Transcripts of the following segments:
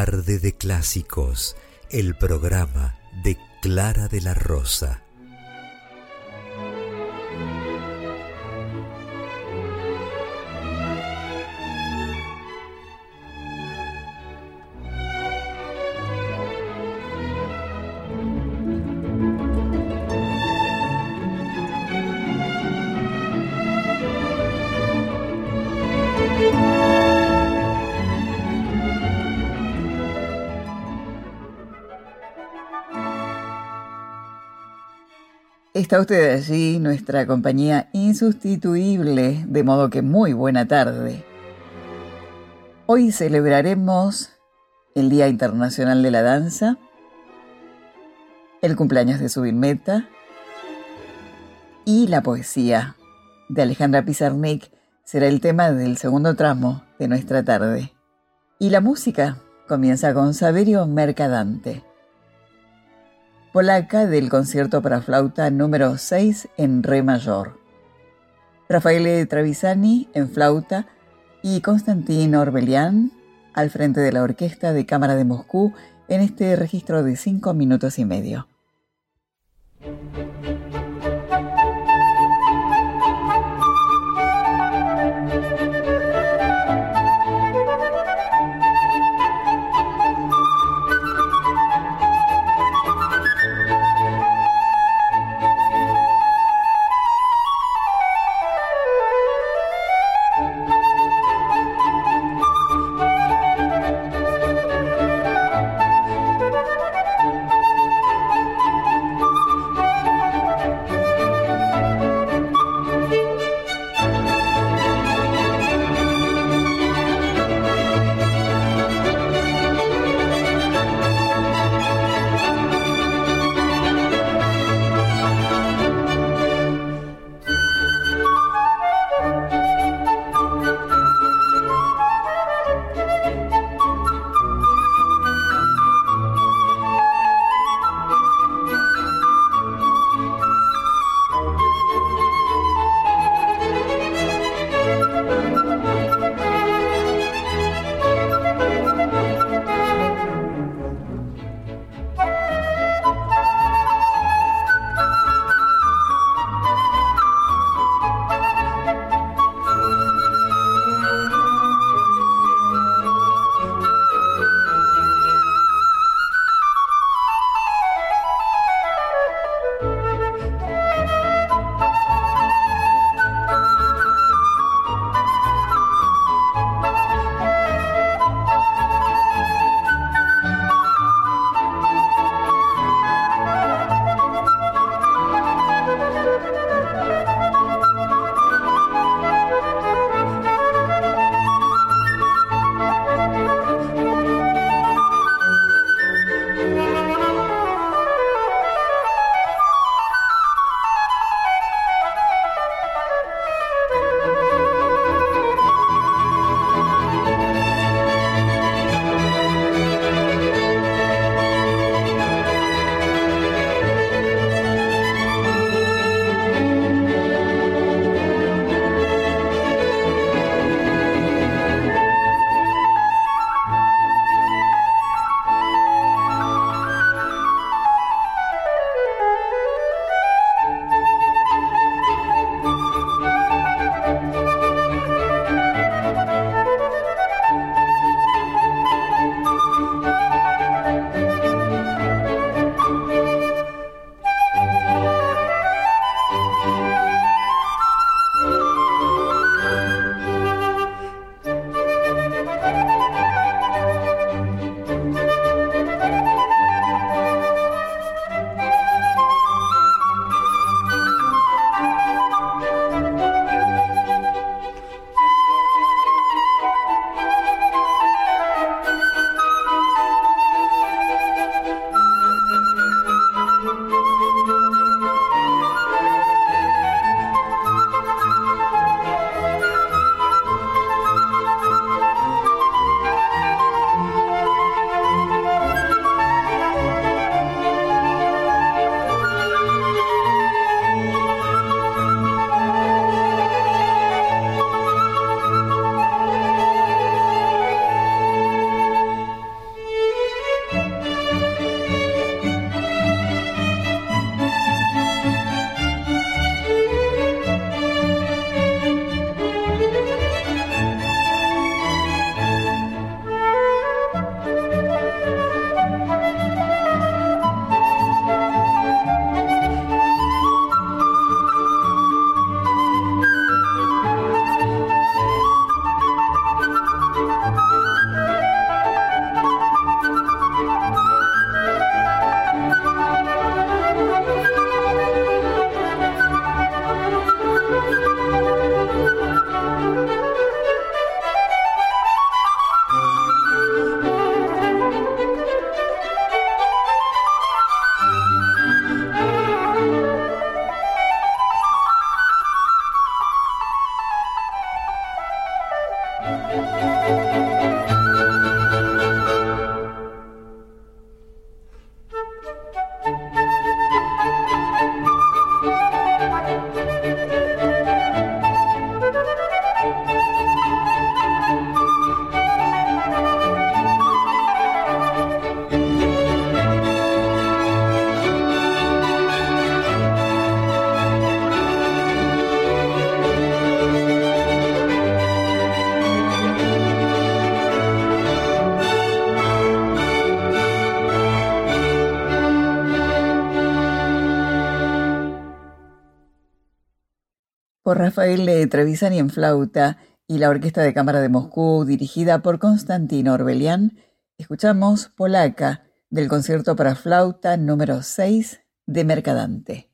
Tarde de Clásicos, el programa de Clara de la Rosa. Está usted allí, nuestra compañía insustituible, de modo que muy buena tarde. Hoy celebraremos el Día Internacional de la Danza, el cumpleaños de Zubin Mehta y la poesía de Alejandra Pizarnik será el tema del segundo tramo de nuestra tarde. Y la música comienza con Saverio Mercadante, polaca del concierto para flauta número 6 en re mayor. Raffaele Travisani en flauta y Konstantin Orbelian al frente de la Orquesta de Cámara de Moscú en este registro de 5 minutos y medio. Por Rafael Trevisani en flauta y la Orquesta de Cámara de Moscú, dirigida por Konstantin Orbelian, escuchamos Polaca, del concierto para flauta número 6 de Mercadante.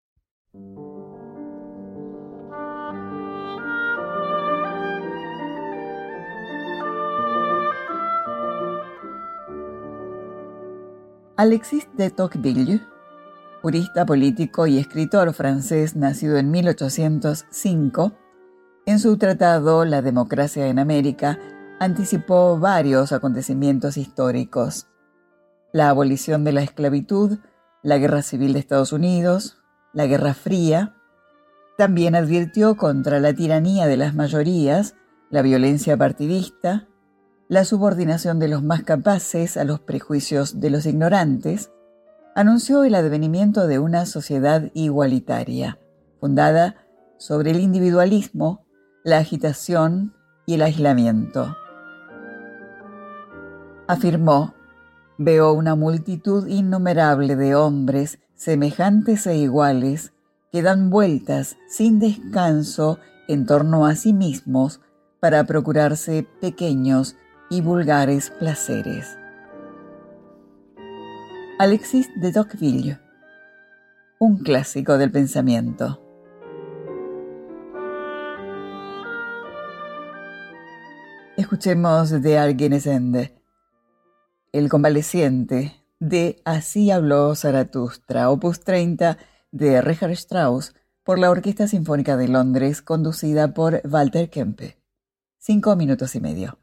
Alexis de Tocqueville, jurista político y escritor francés nacido en 1805, en su tratado La democracia en América anticipó varios acontecimientos históricos: la abolición de la esclavitud, la Guerra Civil de Estados Unidos, la Guerra Fría. También advirtió contra la tiranía de las mayorías, la violencia partidista, la subordinación de los más capaces a los prejuicios de los ignorantes. Anunció el advenimiento de una sociedad igualitaria, fundada sobre el individualismo, la agitación y el aislamiento. Afirmó: «Veo una multitud innumerable de hombres semejantes e iguales que dan vueltas sin descanso en torno a sí mismos para procurarse pequeños y vulgares placeres». Alexis de Tocqueville, un clásico del pensamiento. Escuchemos de Argenesende, El convaleciente, de Así habló Zaratustra, opus 30 de Richard Strauss, por la Orquesta Sinfónica de Londres, conducida por Walter Kempe. 5 minutos y medio.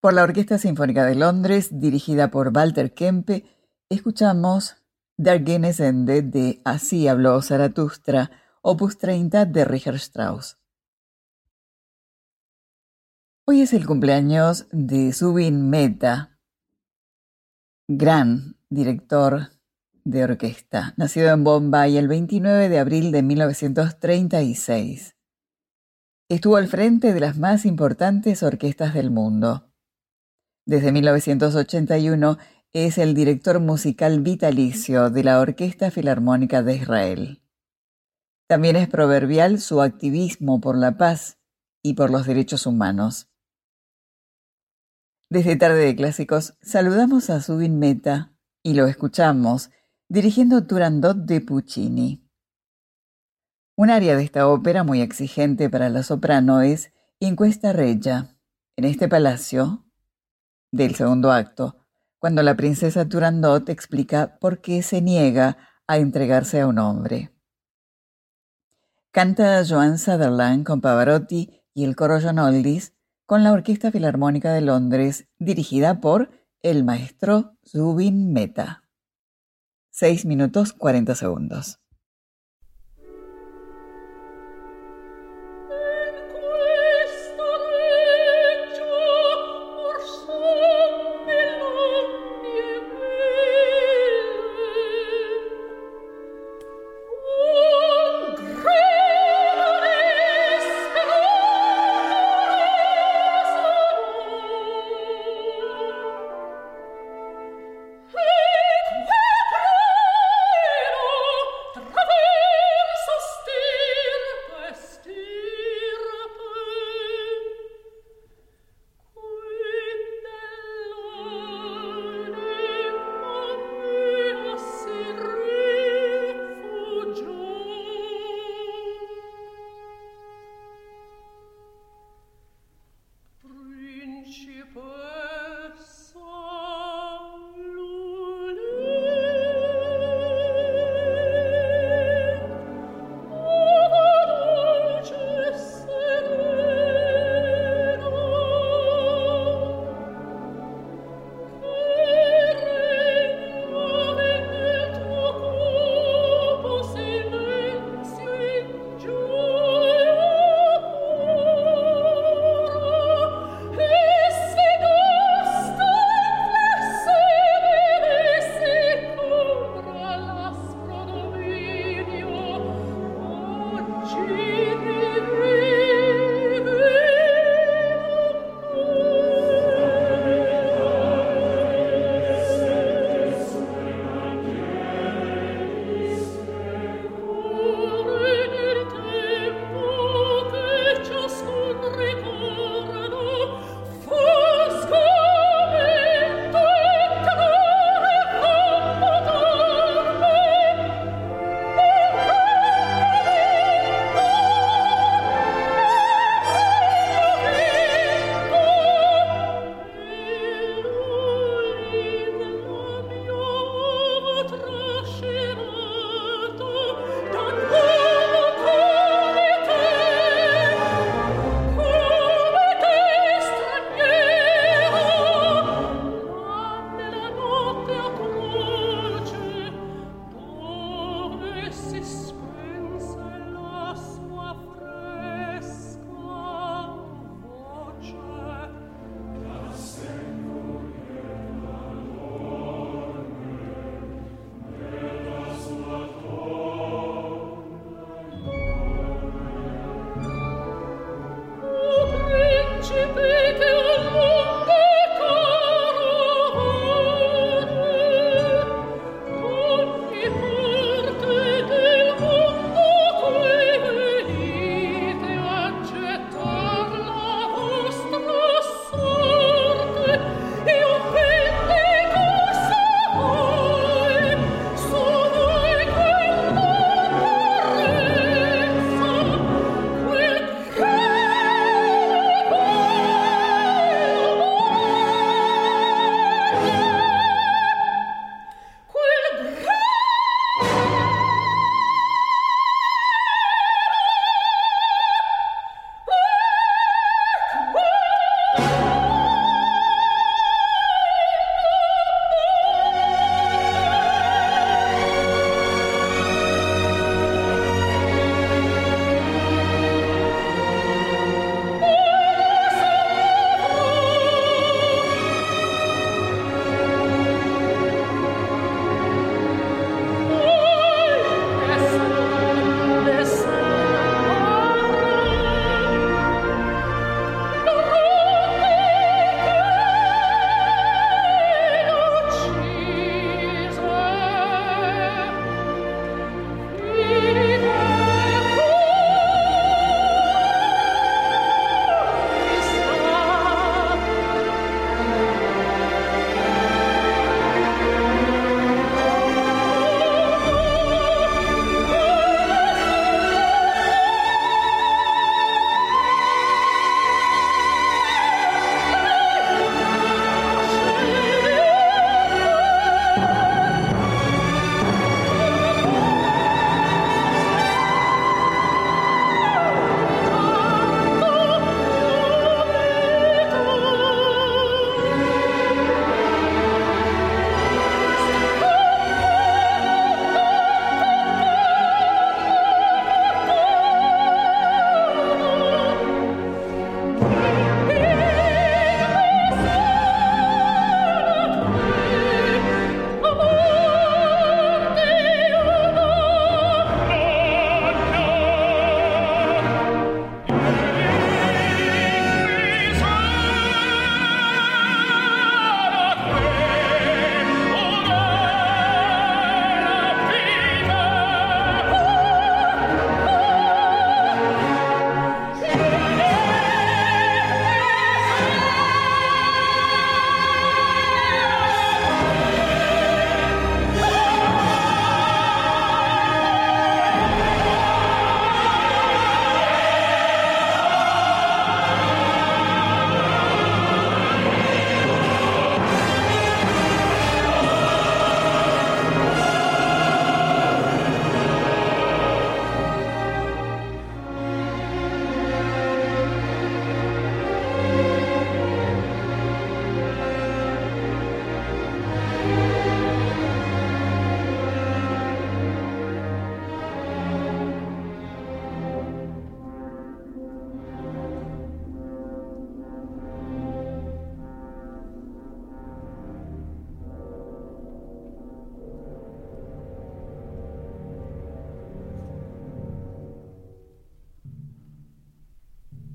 Por la Orquesta Sinfónica de Londres, dirigida por Walter Kempe, escuchamos Der Genesende de Así habló Zaratustra, opus 30 de Richard Strauss. Hoy es el cumpleaños de Zubin Mehta, gran director de orquesta, nacido en Bombay el 29 de abril de 1936. Estuvo al frente de las más importantes orquestas del mundo. Desde 1981 es el director musical vitalicio de la Orquesta Filarmónica de Israel. También es proverbial su activismo por la paz y por los derechos humanos. Desde Tarde de Clásicos saludamos a Zubin Mehta y lo escuchamos dirigiendo Turandot de Puccini. Un aria de esta ópera muy exigente para la soprano es In questa reggia, en este palacio, del segundo acto, cuando la princesa Turandot explica por qué se niega a entregarse a un hombre. Canta Joan Sutherland con Pavarotti y el coro John Oldys con la Orquesta Filarmónica de Londres, dirigida por el maestro Zubin Mehta. 6 minutos 40 segundos.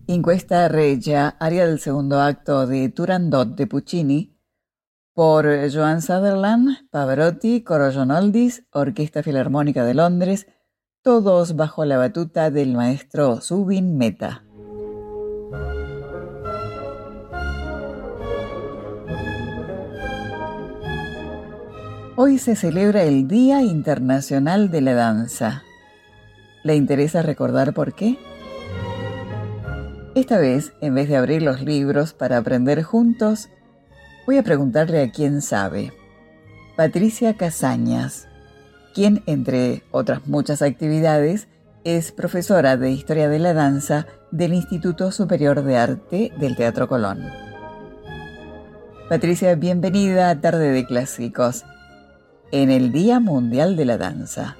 In questa regia, aria del segundo acto de Turandot de Puccini, por Joan Sutherland, Pavarotti, Coro John Oldys, Orquesta Filarmónica de Londres, todos bajo la batuta del maestro Zubin Mehta. Hoy se celebra el Día Internacional de la Danza. ¿Le interesa recordar por qué? Esta vez, en vez de abrir los libros para aprender juntos, voy a preguntarle a quien sabe. Patricia Casañas, quien, entre otras muchas actividades, es profesora de Historia de la Danza del Instituto Superior de Arte del Teatro Colón. Patricia, bienvenida a Tarde de Clásicos, en el Día Mundial de la Danza.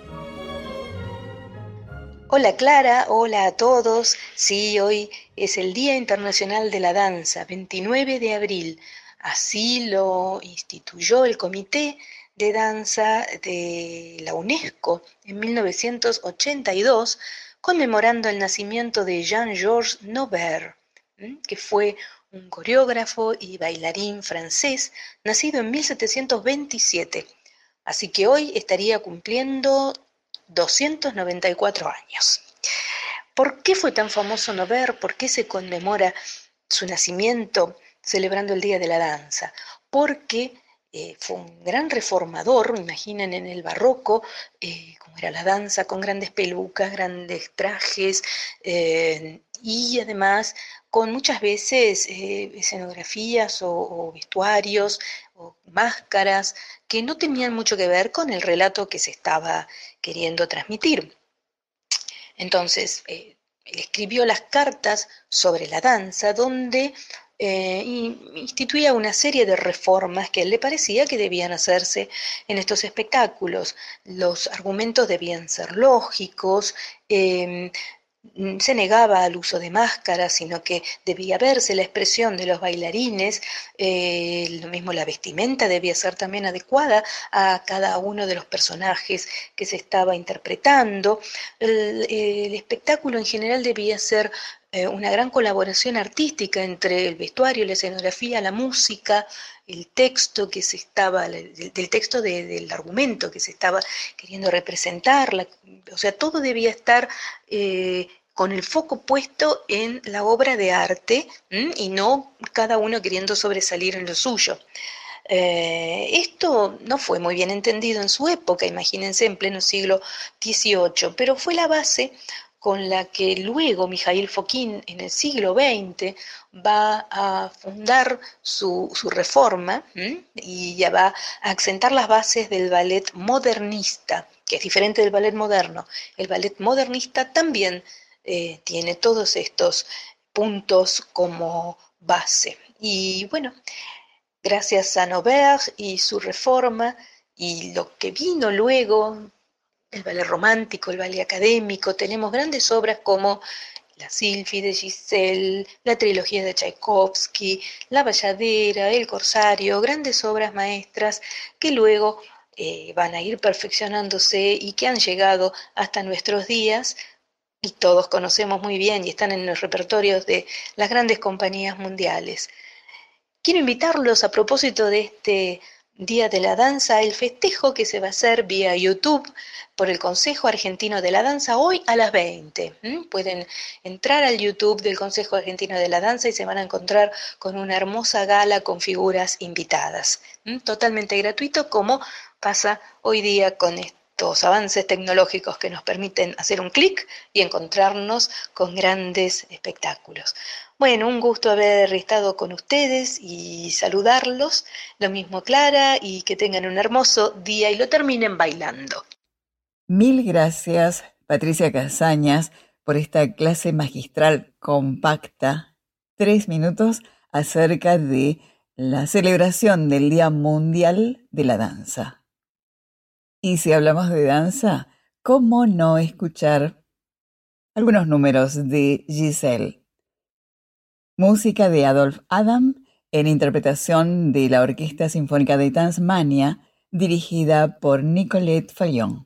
Hola Clara, hola a todos. Sí, hoy es el Día Internacional de la Danza, 29 de abril. Así lo instituyó el Comité de Danza de la UNESCO en 1982, conmemorando el nacimiento de Jean-Georges Noverre, que fue un coreógrafo y bailarín francés, nacido en 1727. Así que hoy estaría cumpliendo 294 años. ¿Por qué fue tan famoso Noverre? ¿Por qué se conmemora su nacimiento celebrando el Día de la Danza? Porque fue un gran reformador, imaginen en el barroco, cómo era la danza, con grandes pelucas, grandes trajes, y además con muchas veces escenografías o vestuarios o máscaras que no tenían mucho que ver con el relato que se estaba queriendo transmitir. Entonces, él escribió las cartas sobre la danza, donde instituía una serie de reformas que a él le parecía que debían hacerse en estos espectáculos. Los argumentos debían ser lógicos, se negaba al uso de máscaras, sino que debía verse la expresión de los bailarines, lo mismo la vestimenta debía ser también adecuada a cada uno de los personajes que se estaba interpretando. El espectáculo en general debía ser una gran colaboración artística entre el vestuario, la escenografía, la música, el texto que se estaba, del texto del argumento que se estaba queriendo representar, o sea, todo debía estar con el foco puesto en la obra de arte y no cada uno queriendo sobresalir en lo suyo. Esto no fue muy bien entendido en su época, imagínense, en pleno siglo XVIII, pero fue la base con la que luego Mikhail Fokin en el siglo XX va a fundar su reforma y ya va a acentar las bases del ballet modernista, que es diferente del ballet moderno. El ballet modernista también tiene todos estos puntos como base. Y bueno, gracias a Noverre y su reforma y lo que vino luego, el ballet romántico, el ballet académico, tenemos grandes obras como La Sylphide de Giselle, la trilogía de Tchaikovsky, La Bayadera, El Corsario, grandes obras maestras que luego van a ir perfeccionándose y que han llegado hasta nuestros días y todos conocemos muy bien y están en los repertorios de las grandes compañías mundiales. Quiero invitarlos a propósito de este Día de la Danza, el festejo que se va a hacer vía YouTube por el Consejo Argentino de la Danza hoy a las 20. Pueden entrar al YouTube del Consejo Argentino de la Danza y se van a encontrar con una hermosa gala con figuras invitadas. Totalmente gratuito, como pasa hoy día con estos avances tecnológicos que nos permiten hacer un clic y encontrarnos con grandes espectáculos. Bueno, un gusto haber estado con ustedes y saludarlos, lo mismo Clara, y que tengan un hermoso día y lo terminen bailando. Mil gracias, Patricia Casañas, por esta clase magistral compacta, 3 minutos acerca de la celebración del Día Mundial de la Danza. Y si hablamos de danza, ¿cómo no escuchar algunos números de Giselle? Música de Adolphe Adam en interpretación de la Orquesta Sinfónica de Tasmania, dirigida por Nicolette Fallon.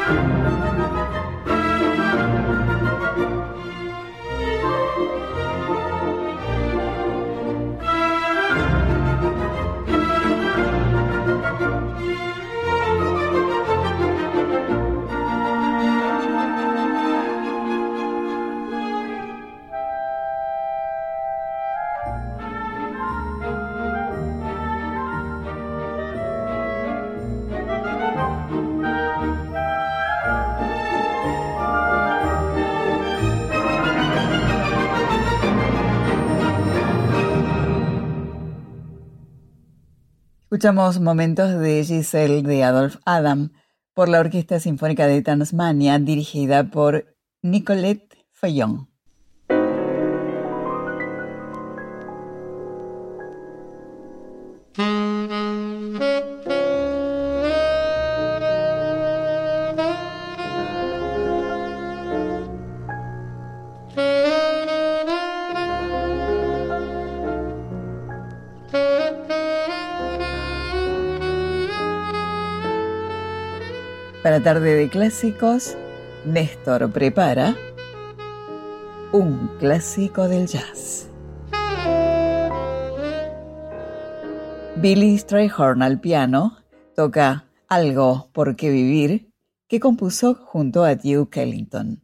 Escuchamos momentos de Giselle de Adolphe Adam por la Orquesta Sinfónica de Tasmania, dirigida por Nicolette Fillon. Para Tarde de Clásicos, Néstor prepara un clásico del jazz. Billy Strayhorn al piano toca Algo por qué vivir, que compuso junto a Duke Ellington.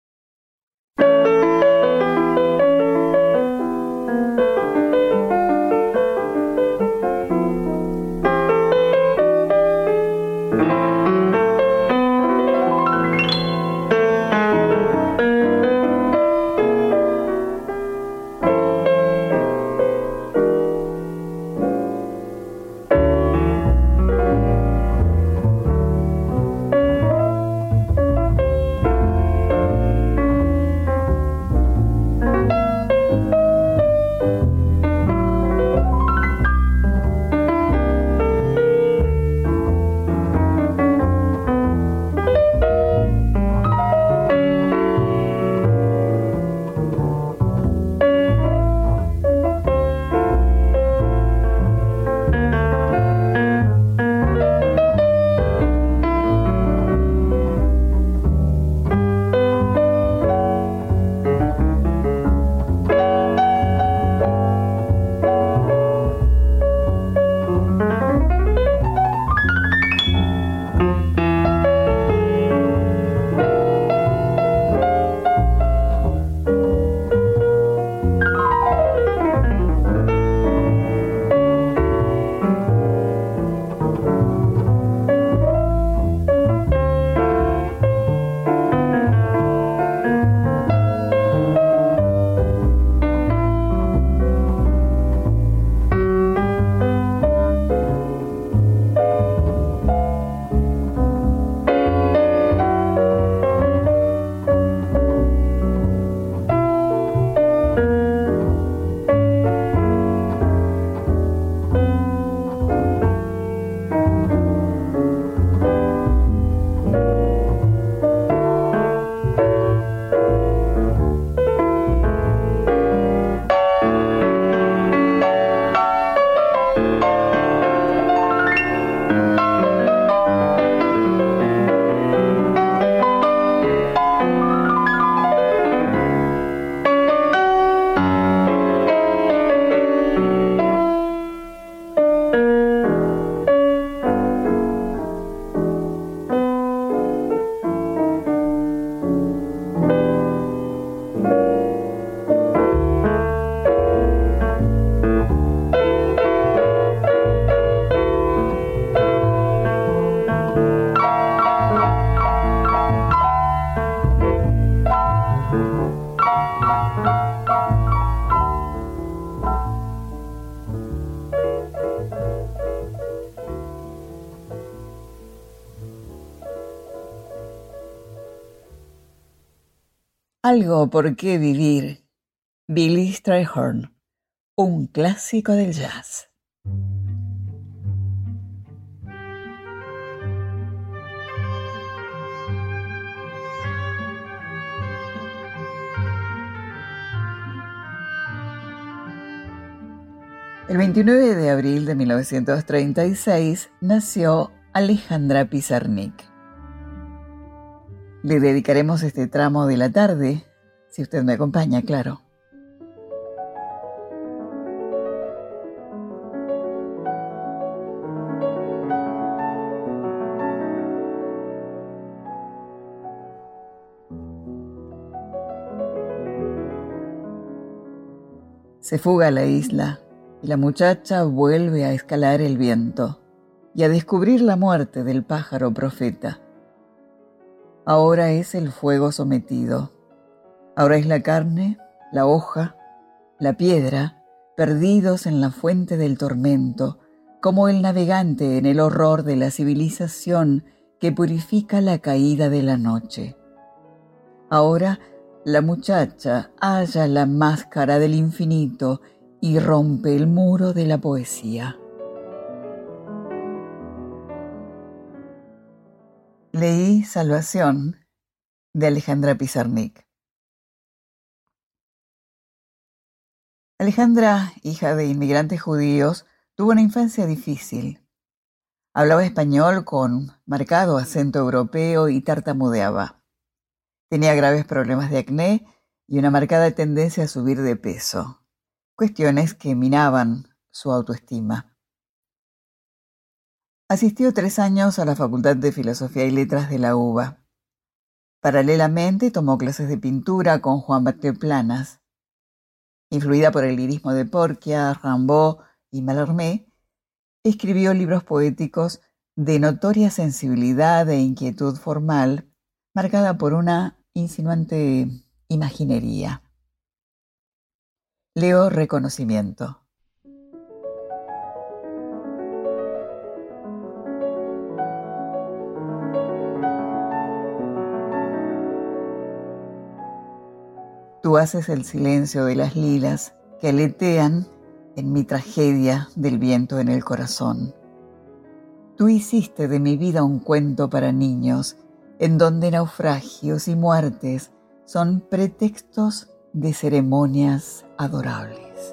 Algo por qué vivir. Billy Strayhorn, un clásico del jazz. El 29 de abril de 1936 nació Alejandra Pizarnik. Le dedicaremos este tramo de la tarde, si usted me acompaña, claro. Se fuga a la isla y la muchacha vuelve a escalar el viento y a descubrir la muerte del pájaro profeta. Ahora es el fuego sometido. Ahora es la carne, la hoja, la piedra, perdidos en la fuente del tormento, como el navegante en el horror de la civilización que purifica la caída de la noche. Ahora la muchacha halla la máscara del infinito y rompe el muro de la poesía. Leí Salvación de Alejandra Pizarnik. Alejandra, hija de inmigrantes judíos, tuvo una infancia difícil. Hablaba español con marcado acento europeo y tartamudeaba. Tenía graves problemas de acné y una marcada tendencia a subir de peso, cuestiones que minaban su autoestima. Asistió 3 años a la Facultad de Filosofía y Letras de la UBA. Paralelamente tomó clases de pintura con Juan Baptiste Planas. Influida por el lirismo de Porcia, Rimbaud y Mallarmé, escribió libros poéticos de notoria sensibilidad e inquietud formal, marcada por una insinuante imaginería. Leo Reconocimiento. Tú haces el silencio de las lilas que aletean en mi tragedia del viento en el corazón. Tú hiciste de mi vida un cuento para niños, en donde naufragios y muertes son pretextos de ceremonias adorables.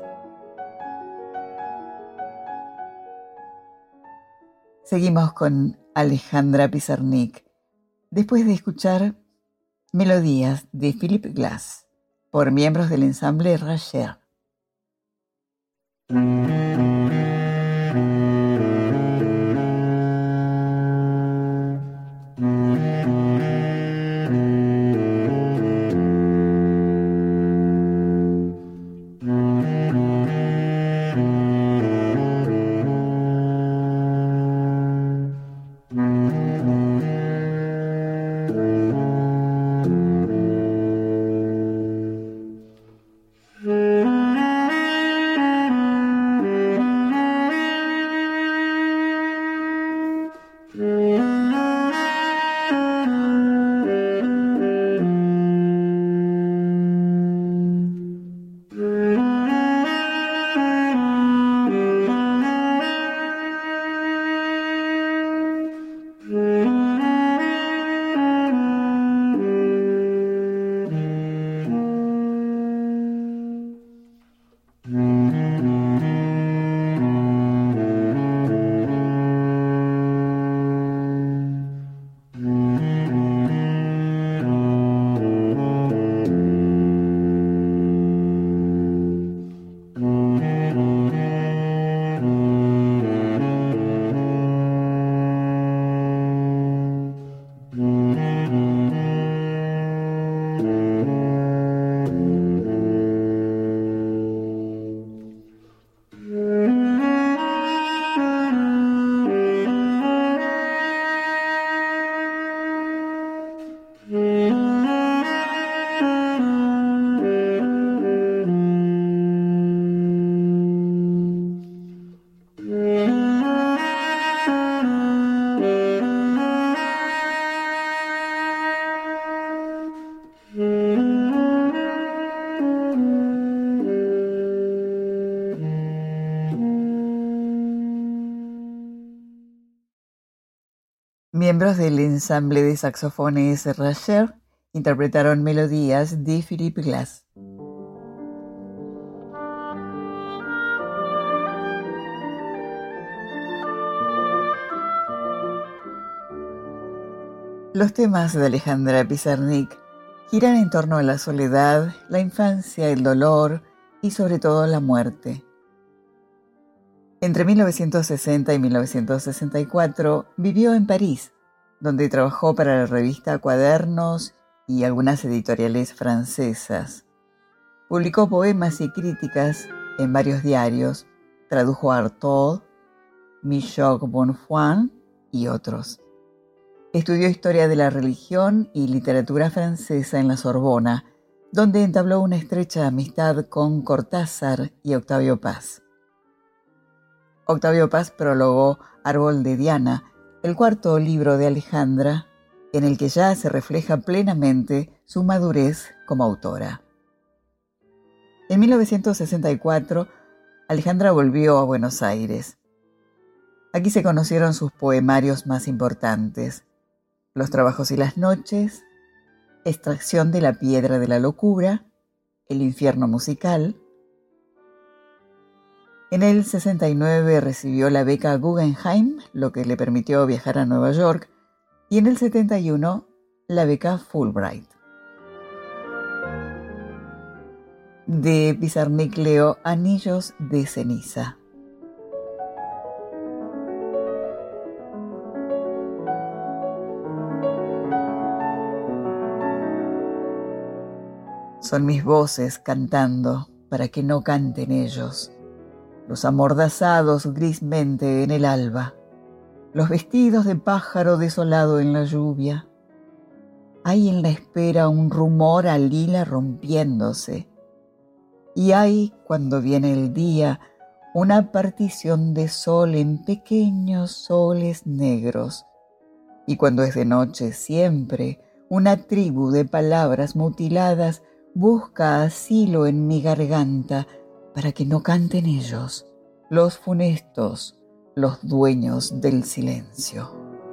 Seguimos con Alejandra Pizarnik, después de escuchar Melodías de Philip Glass, por miembros del ensamble Racher. Miembros del ensamble de saxofones Racher interpretaron melodías de Philip Glass. Los temas de Alejandra Pizarnik giran en torno a la soledad, la infancia, el dolor y sobre todo la muerte. Entre 1960 y 1964 vivió en París, donde trabajó para la revista Cuadernos y algunas editoriales francesas. Publicó poemas y críticas en varios diarios, tradujo a Artaud, Michel Bonfoin y otros. Estudió historia de la religión y literatura francesa en la Sorbona, donde entabló una estrecha amistad con Cortázar y Octavio Paz. Octavio Paz prologó Árbol de Diana, el cuarto libro de Alejandra, en el que ya se refleja plenamente su madurez como autora. En 1964, Alejandra volvió a Buenos Aires. Aquí se conocieron sus poemarios más importantes: Los trabajos y las noches, Extracción de la piedra de la locura, El infierno musical. En el 69 recibió la beca Guggenheim, lo que le permitió viajar a Nueva York, y en el 71 la beca Fulbright. De Pizarnik leo Anillos de ceniza. Son mis voces cantando para que no canten ellos, los amordazados grismente en el alba, los vestidos de pájaro desolado en la lluvia. Hay en la espera un rumor al lila rompiéndose, y hay, cuando viene el día, una partición de sol en pequeños soles negros, y cuando es de noche siempre, una tribu de palabras mutiladas busca asilo en mi garganta para que no canten ellos, los funestos, los dueños del silencio.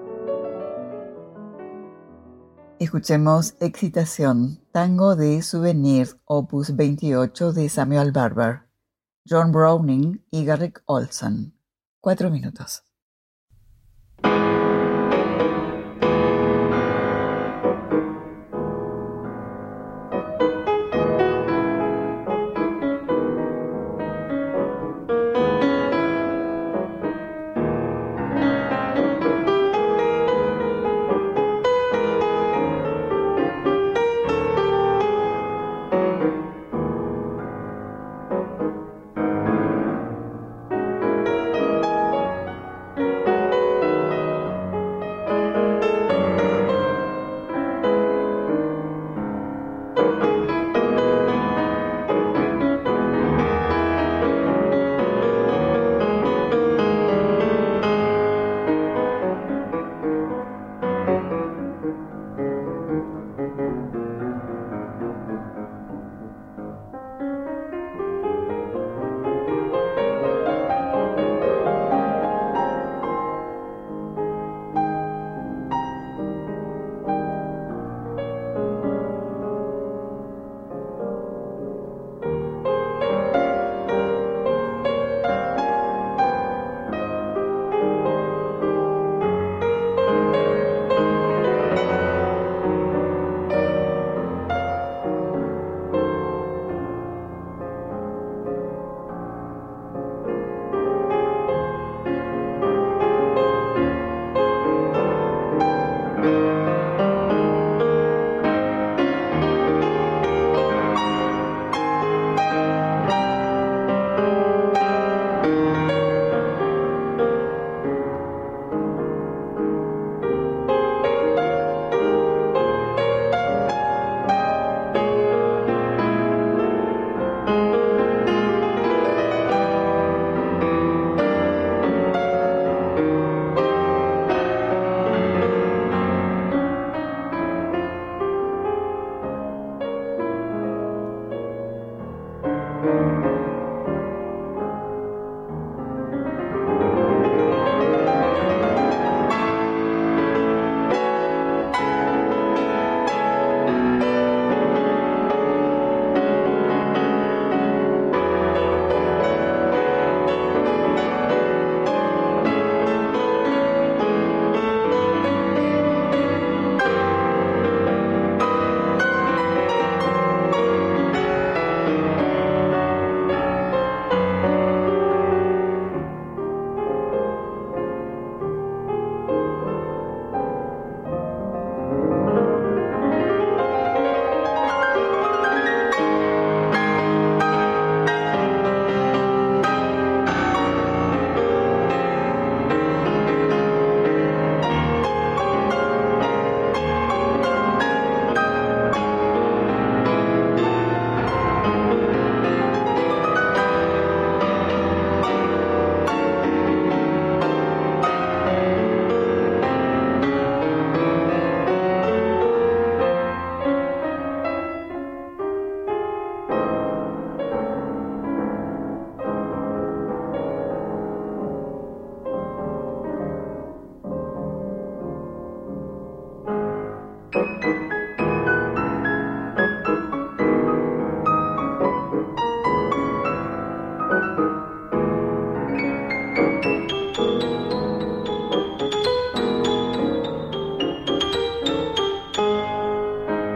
Escuchemos Excitación, tango de Souvenirs, opus 28 de Samuel Barber, John Browning y Garrick Olson. 4 minutos.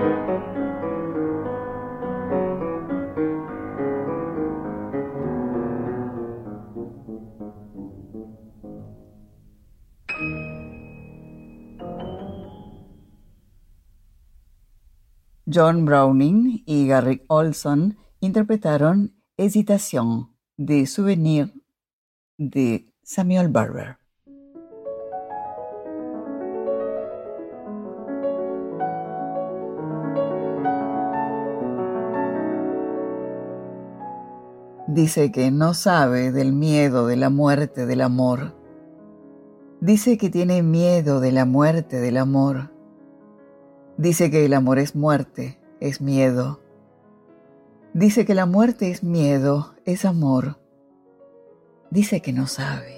John Browning y Garrick Ohlson interpretaron Hésitation de Souvenir de Samuel Barber. Dice que no sabe del miedo de la muerte del amor. Dice que tiene miedo de la muerte del amor. Dice que el amor es muerte, es miedo. Dice que la muerte es miedo, es amor. Dice que no sabe.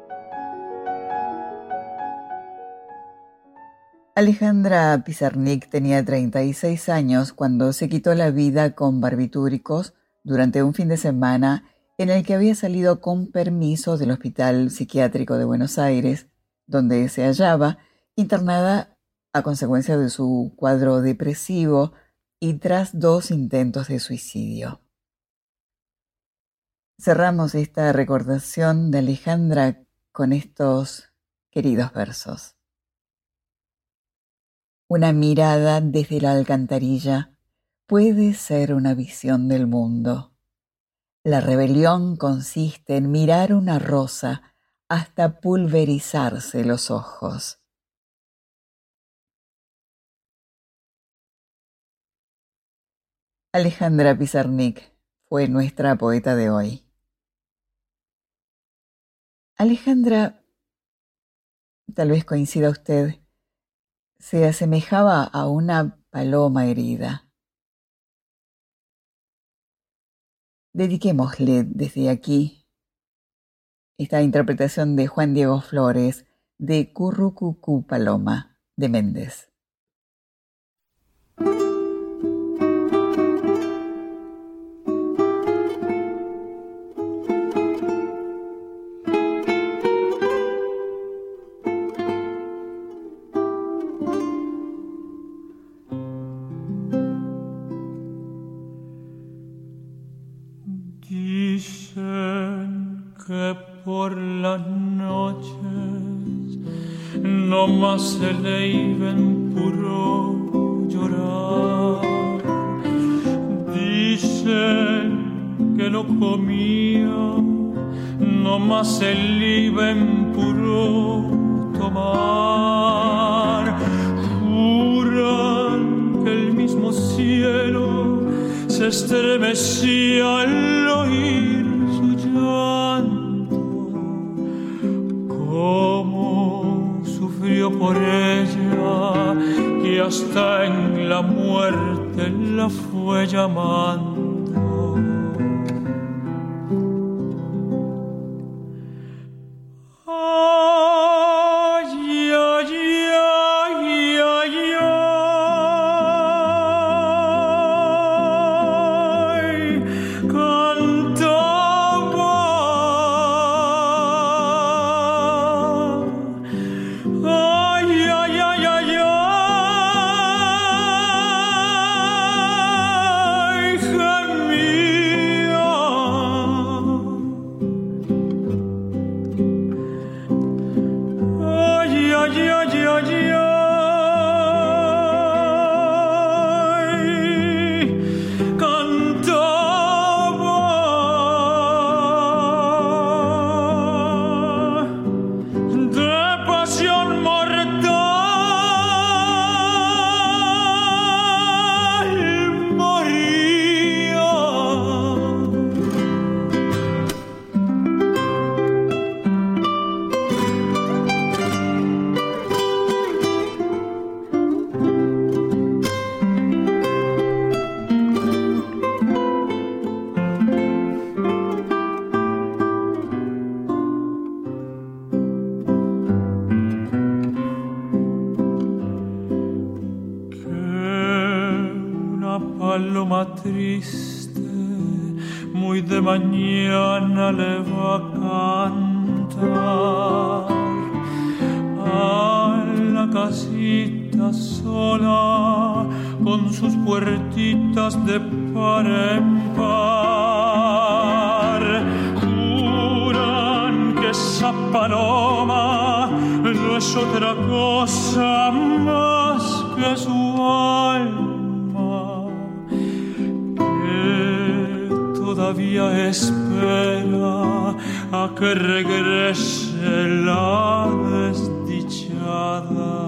Alejandra Pizarnik tenía 36 años cuando se quitó la vida con barbitúricos durante un fin de semana en el que había salido con permiso del Hospital Psiquiátrico de Buenos Aires, donde se hallaba internada a consecuencia de su cuadro depresivo y tras 2 intentos de suicidio. Cerramos esta recordación de Alejandra con estos queridos versos. Una mirada desde la alcantarilla puede ser una visión del mundo. La rebelión consiste en mirar una rosa hasta pulverizarse los ojos. Alejandra Pizarnik fue nuestra poeta de hoy. Alejandra, tal vez coincida usted, se asemejaba a una paloma herida. Dediquémosle desde aquí esta interpretación de Juan Diego Flores de Currucucú Paloma de Méndez. Por las noches no más se le iban puro llorar. Dicen que no comía, no más se le iban puro tomar. Juran que el mismo cielo se estremecía al oír su llanto. Cómo sufrió por ella, que hasta en la muerte la fue llamando. Triste, muy de mañana le va a cantar a la casita sola con sus puertitas de par en par. Juran que esa paloma no es otra cosa más que su alma, que todavía espera a que regrese la desdichada.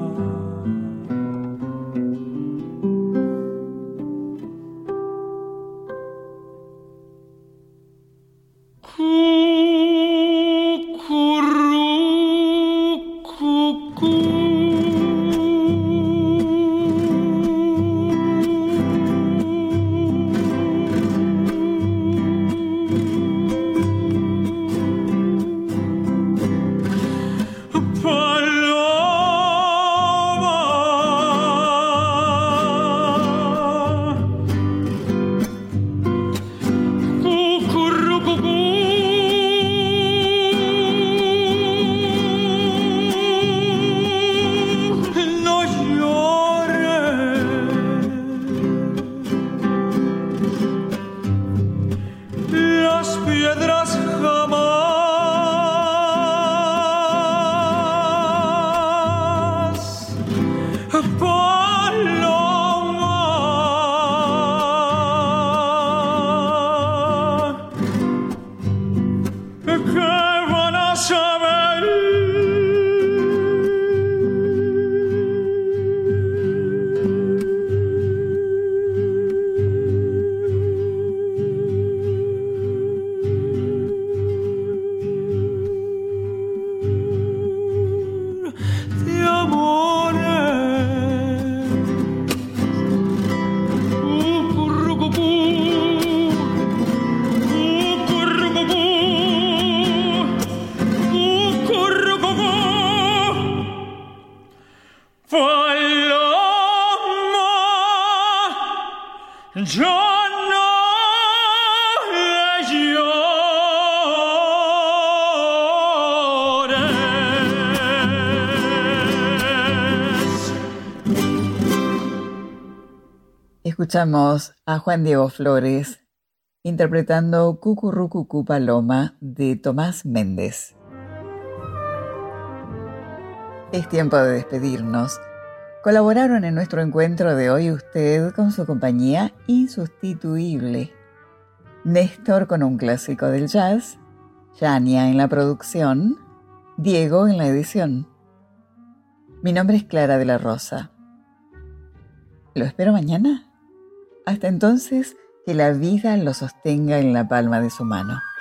Escuchamos a Juan Diego Flores interpretando Cucurrucucú Paloma de Tomás Méndez. Es tiempo de despedirnos. Colaboraron en nuestro encuentro de hoy usted con su compañía insustituible. Néstor con un clásico del jazz, Yania en la producción, Diego en la edición. Mi nombre es Clara de la Rosa. ¿Lo espero mañana? Hasta entonces, que la vida lo sostenga en la palma de su mano.